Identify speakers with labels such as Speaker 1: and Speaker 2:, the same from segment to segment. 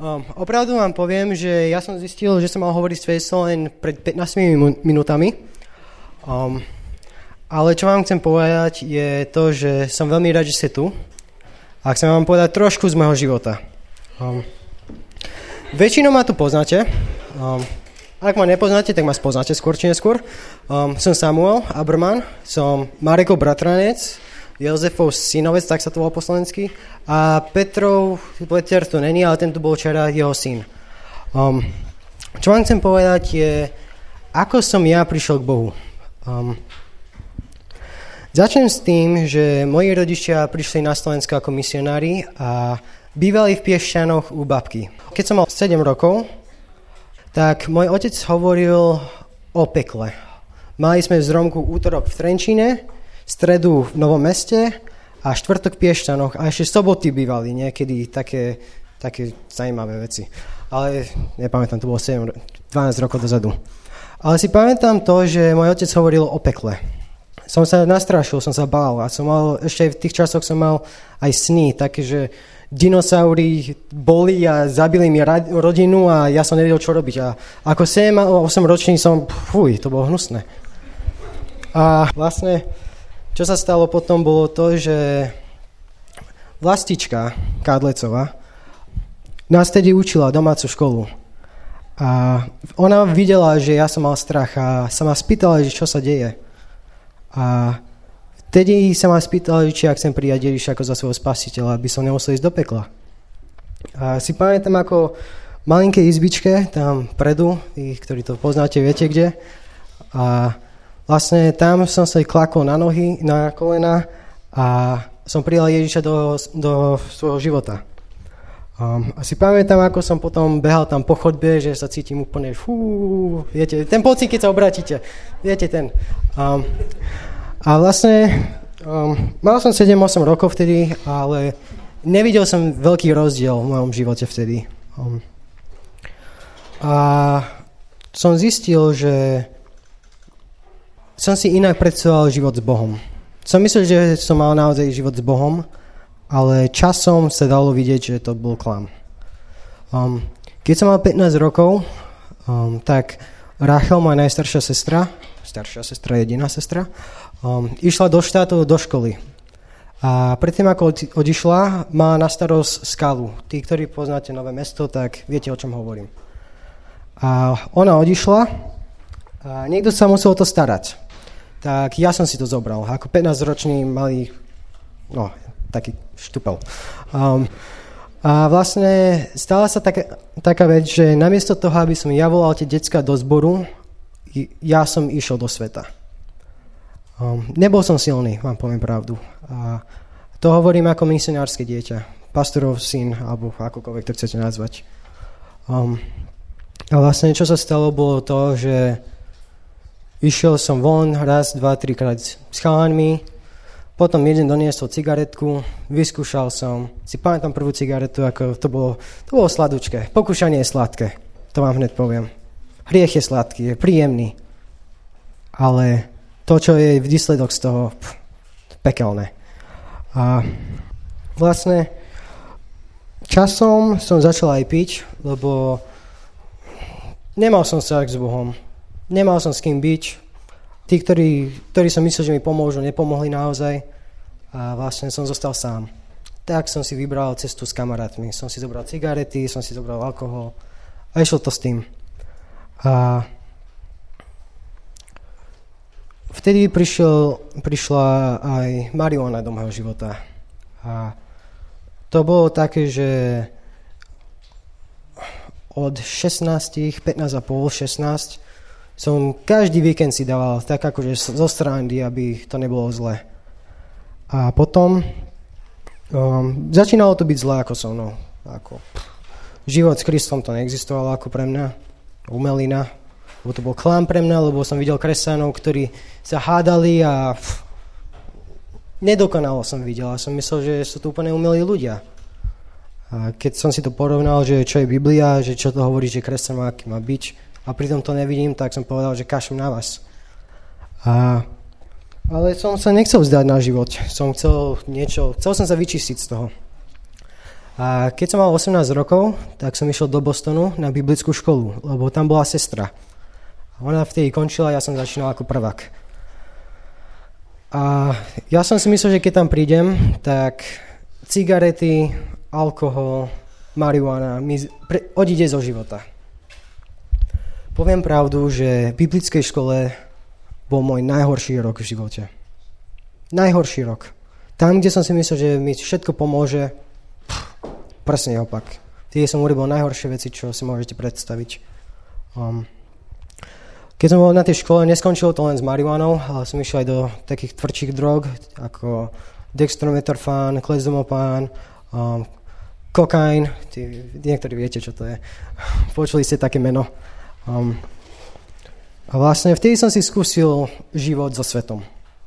Speaker 1: Opravdu vám poviem, že ja som zistil, že som mal hovoriť s Fejsom len pred 15 minútami. Ale čo vám chcem povedať je to, že som veľmi rád, že ste tu. A chcem vám povedať trošku z môjho života. Väčšinou ma tu poznáte. Ak ma nepoznáte, tak ma spoznáte skôr či neskôr. Som Samuel Aberman, som Marekov bratranec, Jozefov synovec, tak sa to volá po slovensky. A Peter tu není, ale ten tu bol včera, jeho syn. Čo vám chcem povedať je, ako som ja prišiel k Bohu. Začnem s tým, že moji rodičia prišli na Slovensko ako misionári a bývali v Piešťanoch u babky. Keď som mal 7 rokov, tak môj otec hovoril o pekle. Mali sme zromku útorok v Trenčíne, stredu v Novom Meste a štvrtok v Piešťanoch a ešte soboty bývali niekedy také zaujímavé veci. Ale nepamätám, to bolo 12 rokov dozadu. Ale si pamätám to, že môj otec hovoril o pekle. Som sa nastrašil, som sa bál a ešte v tých časoch som mal aj sny, také, že dinosaury boli a zabili mi rodinu a ja som nevedel, čo robiť. A ako 7-8 ročný to bolo hnusné. A vlastne, čo sa stalo potom, bolo to, že vlastička Kádlecová nás tedy učila domácu školu. A ona videla, že ja som mal strach a sa ma spýtala, že čo sa deje. A vtedy sa ma spýtala, či ja chcem prijať Ježiša ako za svojho spasiteľa, aby som nemusel ísť do pekla. A si pamätám, ako v malinkej izbičke, tam predu, vy, ktorí to poznáte, viete kde. A vlastne tam som sa klakol na nohy, na kolena a som prijal Ježiša do svojho života. A si pamätám, ako som potom behal tam po chodbe, že sa cítim úplne, viete, ten pocit, keď sa obratíte, viete ten. A vlastne mal som 7-8 rokov vtedy, ale nevidel som veľký rozdiel v mojom živote vtedy. A som zistil, že som si inak predstavoval život s Bohom. Som myslel, že som mal naozaj život s Bohom, ale časom sa dalo vidieť, že to bol klam. Keď som mal 15 rokov, tak Rachel, moja najstaršia sestra, jediná sestra, išla do štátov do školy. A predtým, ako odišla, má na starosť skalu. Tí, ktorí poznáte Nové Mesto, tak viete, o čom hovorím. A ona odišla a niekto sa musel to starať. Tak ja som si to zobral. Ako 15-ročný malý, taký štupel. A vlastne stala sa taká vec, že namiesto toho, aby som ja volal tie decká do zboru, ja som išiel do sveta. Nebol som silný, vám poviem pravdu. A to hovorím ako misionárske dieťa, pastorov syn, alebo akokoľvek to chcete nazvať. A vlastne, čo sa stalo, bolo to, že išiel som von raz, 2-3 krát s chalanmi, potom jeden doniesol cigaretku, vyskúšal som, si pamätám prvú cigaretu, ako to bolo sladučké. Pokúšanie je sladké, to vám hneď poviem. Hriech je sladký, je príjemný, ale to, čo je výsledok z toho, pekelné. A vlastne časom som začal aj piť, lebo nemal som vzťah s Bohom, nemal som s kým byť. Tí, ktorí som myslel, že mi pomôžu, nepomohli naozaj a vlastne som zostal sám. Tak som si vybral cestu s kamarátmi. Som si zobral cigarety, som si zobral alkohol a išlo to s tým. A vtedy prišla aj marihuana do môjho života. A to bolo také, že od 15,5, 16 som každý víkend si dával tak akože zo strandy, aby to nebolo zle. A potom začínalo to byť zle ako so mnou. Život s Kristom to neexistovalo ako pre mňa, umelina. Lebo to bol klam pre mňa, lebo som videl kresťanov, ktorí sa hádali a nedokonalo som videl. A som myslel, že sú to úplne umelí ľudia. A keď som si to porovnal, že čo je Biblia, že čo to hovorí, že kresťan má byť, a pritom to nevidím, tak som povedal, že kašlem na vás. Ale som sa nechcel vzdať na život. Chcel som sa vyčistiť z toho. A keď som mal 18 rokov, tak som išiel do Bostonu na biblickú školu, lebo tam bola sestra. Ona vtedy končila, ja som začínal ako prvák. A ja som si myslel, že keď tam prídem, tak cigarety, alkohol, marihuana mi odíde zo života. Poviem pravdu, že v biblickej škole bol môj najhorší rok v živote. Najhorší rok. Tam, kde som si myslel, že mi všetko pomôže, presne opak. Tie som urobil najhoršie veci, čo si môžete predstaviť. Keď som bol na tej škole, neskončilo to len s marihuanou, ale som išiel aj do takých tvrdších drog, ako dextrometorfán, klezdomopán, kokain. Niektorí viete, čo to je. Počuli ste také meno. A vlastne vtedy som si skúsil život so svetom.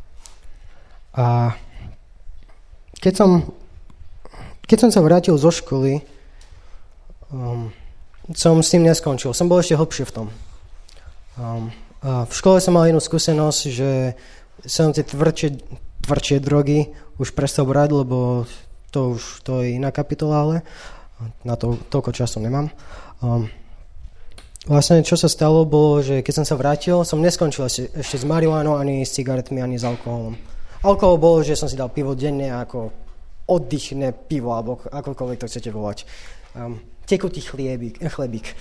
Speaker 1: A keď som sa vrátil zo školy, som s tým neskončil. Som bol ešte hlbšie v tom. A v škole som mal jednu skúsenosť, že som tie tvrdšie drogy už prestal brať, lebo to je iná kapitola, ale na to toľko času nemám. Vlastne, čo sa stalo, bolo, že keď som sa vrátil, som neskončil ešte s marihuanou, ani s cigaretmi, ani s alkoholom. Alkohol bolo, že som si dal pivo denne ako oddychné pivo, alebo akokoľvek to chcete volať. Tekutý chlebík.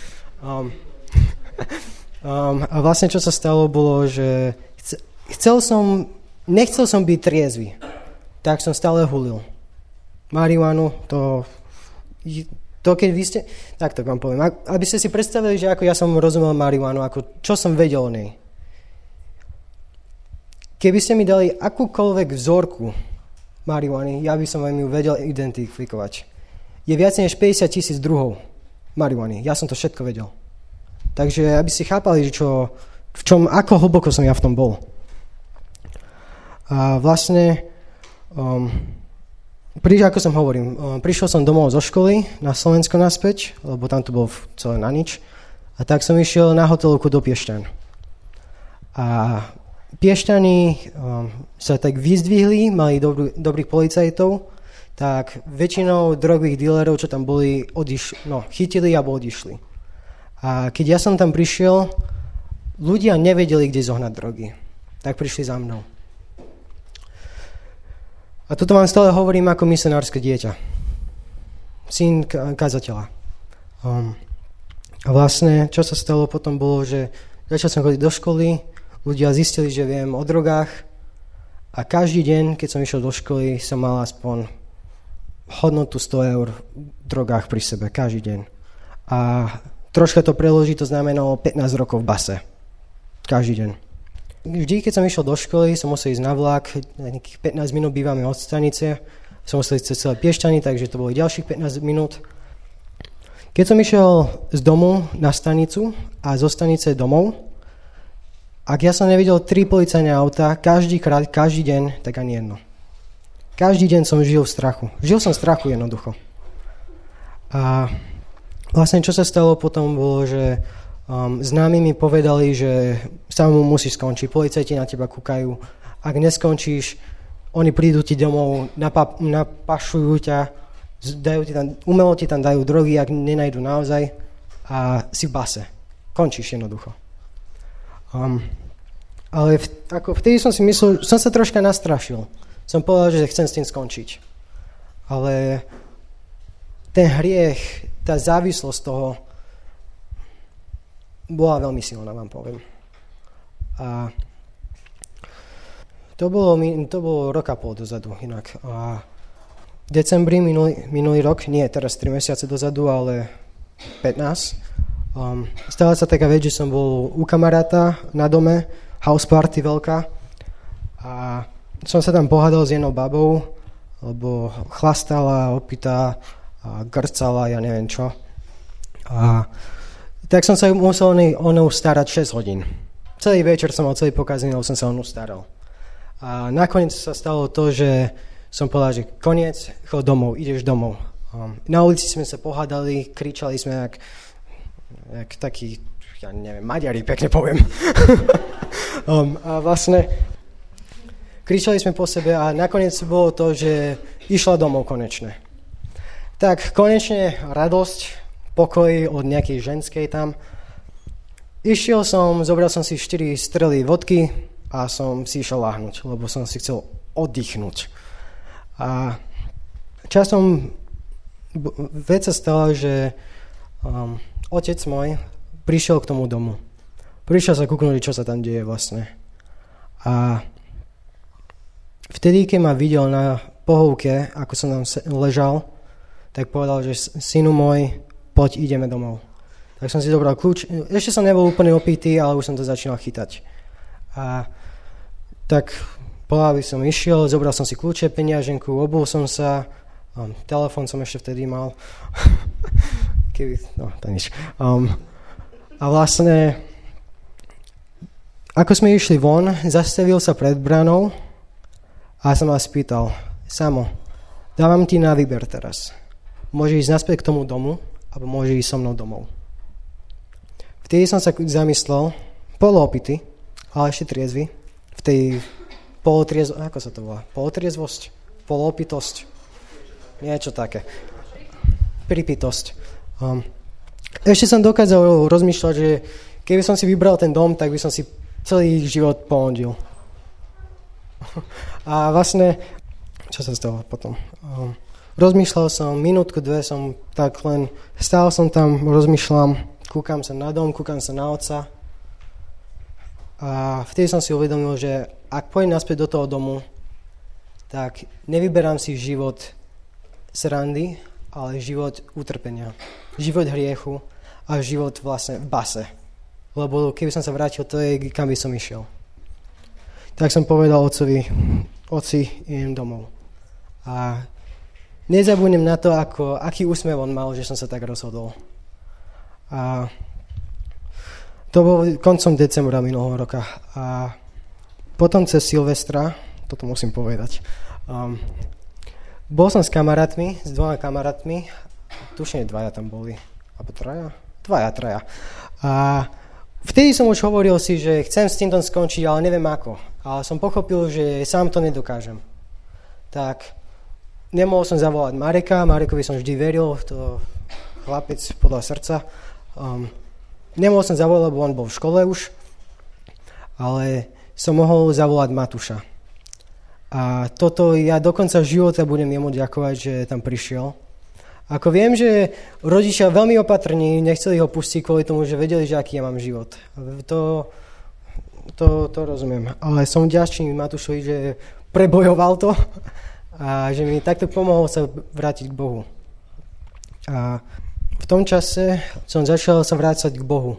Speaker 1: A vlastne, čo sa stalo, bolo, že nechcel som byť triezvy, tak som stále hulil. Marihuanu, to keď vy ste, tak to vám poviem, aby ste si predstavili, že ako ja som rozumel marihuanu, ako čo som vedel o nej. Keby ste mi dali akúkoľvek vzorku marihuany, ja by som vám ju vedel identifikovať. Je viac než 50,000 druhov marihuany, ja som to všetko vedel. Takže aby ste chápali, ako hlboko som ja v tom bol. A vlastne ako som hovorím, prišiel som domov zo školy na Slovensko naspäť, lebo tam to bolo celé na nič. A tak som išiel na hotelku do Piešťan. A Piešťani sa tak vyzdvihli, mali dobrých policajtov, tak väčšinou drogových dílerov, čo tam boli, chytili alebo odišli. A keď ja som tam prišiel, ľudia nevedeli, kde zohnať drogy. Tak prišli za mnou. A toto vám stále hovorím ako misionárske dieťa. Syn kazateľa. A vlastne, čo sa stalo potom bolo, že začal som chodiť do školy, ľudia zistili, že viem o drogách a každý deň, keď som išiel do školy, som mal aspoň hodnotu 100 eur v drogách pri sebe, každý deň. A troška to preložiť, to znamenalo 15 rokov v base. Každý deň. Vždy, keď som išiel do školy, som musel ísť na vlak, nejakých 15 minút bývame od stanice, som musel ísť cez celé Piešťany, takže to bolo ďalších 15 minút. Keď som išiel z domu na stanicu a zo stanice domov, ak ja som nevidel 3 policajné autá, každý deň, tak ani jedno. Každý deň som žil v strachu. Žil som v strachu jednoducho. A vlastne, čo sa stalo potom, bolo, že známi mi povedali, že sa mu musíš skončiť. Policajti na teba kúkajú. Ak neskončíš, oni prídu ti domov, napašujú ťa, umelo ti tam dajú drogy, ak nenajdu naozaj a si v base. Končíš jednoducho. Ale vtedy som si myslel, som sa troška nastrašil. Som povedal, že chcem s tým skončiť. Ale ten hriech, tá závislosť toho bola veľmi silná, vám poviem. A to bolo rok a pol dozadu inak. A v decembri minulý rok, nie teraz 3 mesiace dozadu, ale 15, stala sa taká vec, že som bol u kamaráta na dome, house party veľká, a som sa tam pohádal s jednou babou, lebo chlastala, opitá, a grcala, ja neviem čo. A tak som sa musel o ňu starať 6 hodín. Celý večer som mal celý pokazený, lebo som sa o ňu staral. A nakoniec sa stalo to, že som povedal, že koniec, chod domov, ideš domov. Na ulici sme sa pohádali, kričali sme jak takí, ja neviem, Maďari, pekne poviem. A vlastne kričali sme po sebe a nakoniec bolo to, že išla domov konečne. Tak konečne radosť, pokoj od nejakej ženskej tam. Išiel som, zobral som si 4 strely vodky a som si išiel láhnuť, lebo som si chcel oddychnúť. A časom vec sa stala, že otec môj prišiel k tomu domu. Prišiel sa kúknúť, čo sa tam deje vlastne. A vtedy, keď ma videl na pohovke, ako som tam ležal, tak povedal, že synu môj, poď, ideme domov. Tak som si zobral kľúč. Ešte som nebol úplne opitý, ale už som to začínal chytať. A tak po lávi som išiel, zobral som si kľúče, peniaženku, obul som sa, telefón som ešte vtedy mal. To nič. A vlastne, ako sme išli von, zastavil sa pred branou a som vás spýtal, Samo, dávam ti na výber teraz. Môžeš ísť naspäť k tomu domu, alebo môžeš ísť so mnou domov. Vtedy som sa zamyslel, poloopity, ale ešte triezvy, v tej ako sa to volá? Polotriezvosť? Poloopitosť? Niečo také. Pripitosť. Ešte som dokázal rozmýšľať, že keby som si vybral ten dom, tak by som si celý život pohodil. A vlastne, čo sa stalo potom? Rozmýšľal som, minútku, 2 som tak len, stál som tam, rozmýšľam, kúkam sa na dom, kúkam sa na otca. A vtedy som si uvedomil, že ak pôjdem naspäť do toho domu, tak nevyberám si život srandy, ale život utrpenia, život hriechu a život vlastne v base. Lebo keby som sa vrátil, to je, kam by som išiel. Tak som povedal otcovi, idem domov. A nezabudnem na to, aký úsmev on mal, že som sa tak rozhodol. A to bolo koncom decembra minulého roka. A potom cez Silvestra, toto musím povedať, bol som s kamarátmi, s 2 kamarátmi, tušne 2 tam boli, alebo 3? 2, 3. A vtedy som už hovoril si, že chcem s týmto skončiť, ale neviem ako. Ale som pochopil, že sám to nedokážem. Tak nemohol som zavolať Marekovi som vždy veril, to chlapec podľa srdca. Nemohol som zavolať, lebo on bol v škole už, ale som mohol zavolať Matúša. A toto ja do konca života budem jemu ďakovať, že tam prišiel. Ako viem, že rodičia veľmi opatrní, nechceli ho pustiť kvôli tomu, že vedeli, že aký ja mám život. To rozumiem. Ale som vďačný Matúšovi, že prebojoval to a že mi takto pomohol sa vrátiť k Bohu. A v tom čase som začal sa vrácať k Bohu.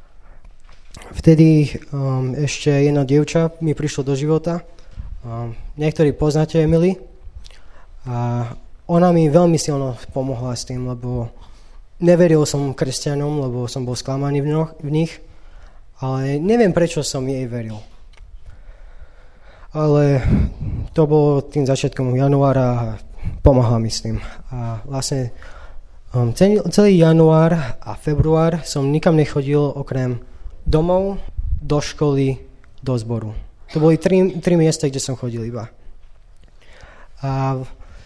Speaker 1: Vtedy ešte jedno dievča mi prišlo do života. Niektorí poznáte Emily. A ona mi veľmi silno pomohla s tým, lebo neveril som kresťanom, lebo som bol sklamaný v nich. Ale neviem, prečo som jej veril. Ale to bolo tým začiatkom januára a pomáhala mi s tým. A vlastne celý január a február som nikam nechodil okrem domov, do školy, do zboru. To boli 3 miesta, kde som chodil iba. A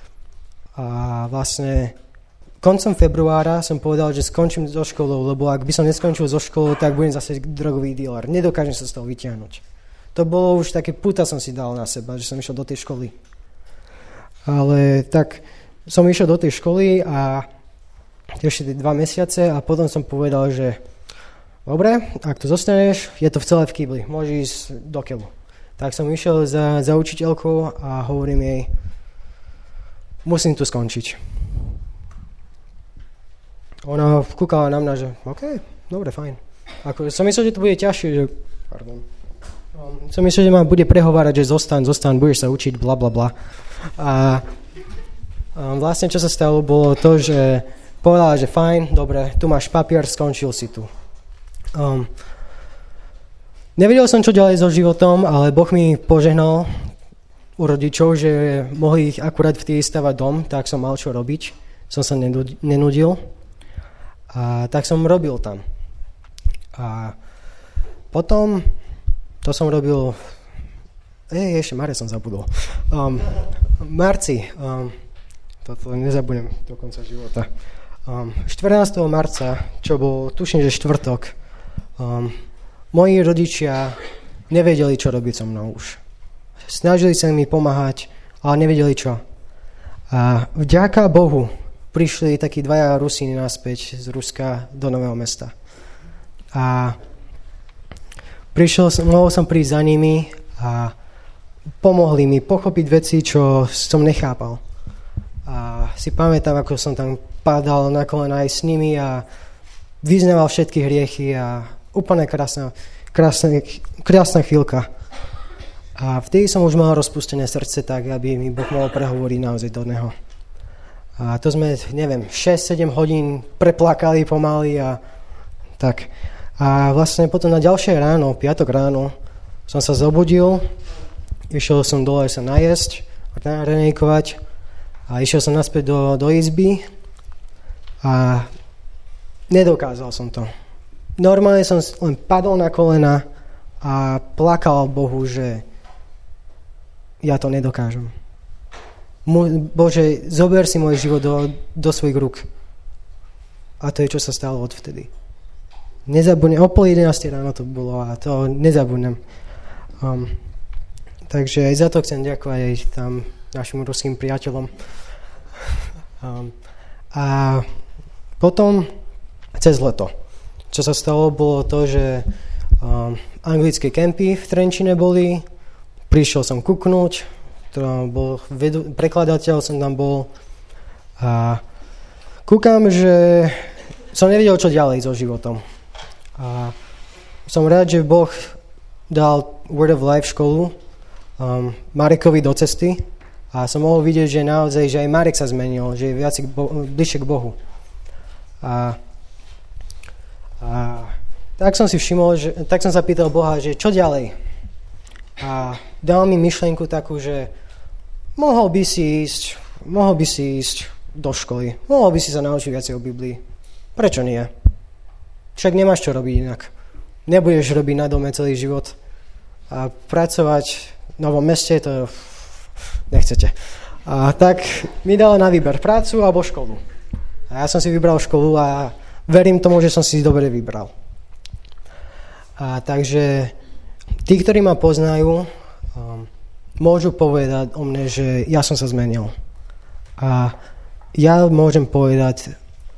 Speaker 1: vlastne koncom februára som povedal, že skončím so školou, lebo ak by som neskončil so školou, tak budem zase drogový dealer. Nedokážem sa z toho vyťahnuť. To bolo už také puta som si dal na seba, že som išiel do tej školy. Ale tak som išiel do tej školy a ešte 2 mesiace a potom som povedal, že dobre, ak tu zostaneš, je to celé v kýbli, môžeš ísť do keľu. Tak som išiel za učiteľkou a hovorím jej, musím tu skončiť. Ona kúkala na mňa, že OK, dobre, fajn. Ako, som myslel, že to bude ťažšie, že som myslel, že ma bude prehovárať, že zostaň, budeš sa učiť, bla, bla, bla. A vlastne, čo sa stalo, bolo to, že povedala, že fajn, dobre, tu máš papier, skončil si tu. Nevedel som, čo ďalej so životom, ale Boh mi požehnal u rodičov, že mohli ich akurát vtedy stavať dom, tak som mal čo robiť. Som sa nenudil. A tak som robil tam. A potom to som robil ešte Mare som zabudol. V marci Toto nezabudnem do konca života. 14. marca, čo bol, tuším, že štvrtok, moji rodičia nevedeli, čo robiť so mnou už. Snažili sa mi pomáhať, ale nevedeli čo. A vďaka Bohu prišli takí dvaja Rusíni naspäť z Ruska do Nového Mesta. A mohol som prísť za nimi a pomohli mi pochopiť veci, čo som nechápal. A si pamätám, ako som tam padal na kolena aj s nimi a vyznával všetky hriechy a úplne krásna chvíľka. A vtedy som už mal rozpustené srdce tak, aby mi Boh mohol prehovoriť naozaj do neho. A to sme, 6-7 hodín preplakali pomaly a tak. A vlastne potom na ďalšie ráno, piatok ráno, som sa zobudil, išiel som dole sa najesť a ranejkovať a išiel som naspäť do izby a nedokázal som to. Normálne som len padol na kolena a plakal Bohu, že ja to nedokážem. Bože, zober si môj život do svojich rúk. A to je, čo sa stalo odvtedy. Nezabudnem, o 10:30 ráno to bolo a to nezabudnem. Takže aj za to chcem ďakovať aj tam našim ruským priateľom. A potom cez leto. Čo sa stalo, bolo to, že anglické kempy v Trenčine boli, prišiel som kuknúť, prekladateľ som tam bol a kúkam, že som nevedel, čo ďalej so životom. A som rád, že Boh dal Word of Life školu Marekovi do cesty a som mohol vidieť, že naozaj, že aj Marek sa zmenil, že je viac bližšie k Bohu. A tak som si všimol, tak som sa pýtal Boha, že čo ďalej? A dal mi myšlienku takú, že mohol by si ísť do školy, mohol by si sa naučiť viacej o Biblii. Prečo nie? Však nemáš čo robiť inak. Nebudeš robiť na dome celý život a pracovať v Novom Meste, to nechcete. A tak mi dala na výber prácu alebo školu. A ja som si vybral školu a verím tomu, že som si dobre vybral. A takže tí, ktorí ma poznajú, môžu povedať o mne, že ja som sa zmenil. A ja môžem povedať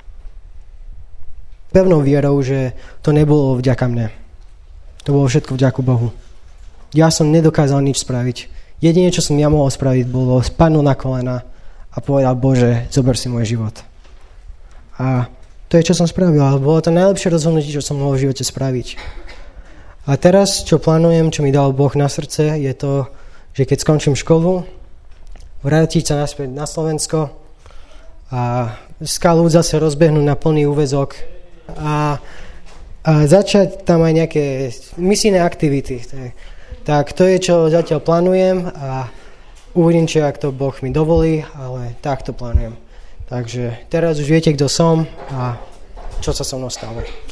Speaker 1: pevnou vierou, že to nebolo vďaka mne. To bolo všetko vďaka Bohu. Ja som nedokázal nič spraviť. Jedine, čo som ja mohol spraviť, bolo spadnúť na kolena a povedať, Bože, zober si môj život. A to je, čo som spravil. Ale bolo to najlepšie rozhodnutie, čo som mohol v živote spraviť. A teraz, čo plánujem, čo mi dal Boh na srdce, je to, že keď skončím školu, vrátiť sa naspäť na Slovensko a skalu zase rozbehnúť na plný úväzok a začať tam aj nejaké misijné aktivity. Tak to je, čo zatiaľ plánujem a uvidím, či ak to Boh mi dovolí, ale tak to plánujem. Takže teraz už viete, kto som a čo sa so mnou stalo.